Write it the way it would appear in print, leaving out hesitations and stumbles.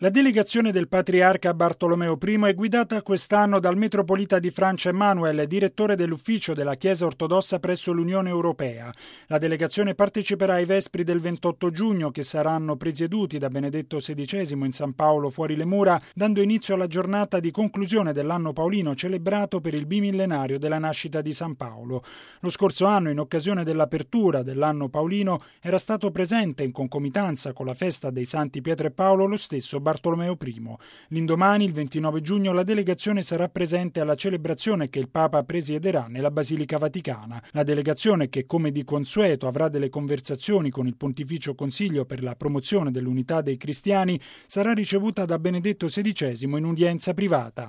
La delegazione del patriarca Bartolomeo I è guidata quest'anno dal metropolita di Francia Emmanuel, direttore dell'ufficio della Chiesa ortodossa presso l'Unione Europea. La delegazione parteciperà ai Vespri del 28 giugno, che saranno presieduti da Benedetto XVI in San Paolo fuori le mura, dando inizio alla giornata di conclusione dell'anno paolino celebrato per il bimillenario della nascita di San Paolo. Lo scorso anno, in occasione dell'apertura dell'anno paolino, era stato presente in concomitanza con la festa dei Santi Pietro e Paolo lo stesso Bartolomeo I. L'indomani, il 29 giugno, la delegazione sarà presente alla celebrazione che il Papa presiederà nella Basilica Vaticana. La delegazione, che come di consueto avrà delle conversazioni con il Pontificio Consiglio per la promozione dell'unità dei cristiani, sarà ricevuta da Benedetto XVI in udienza privata.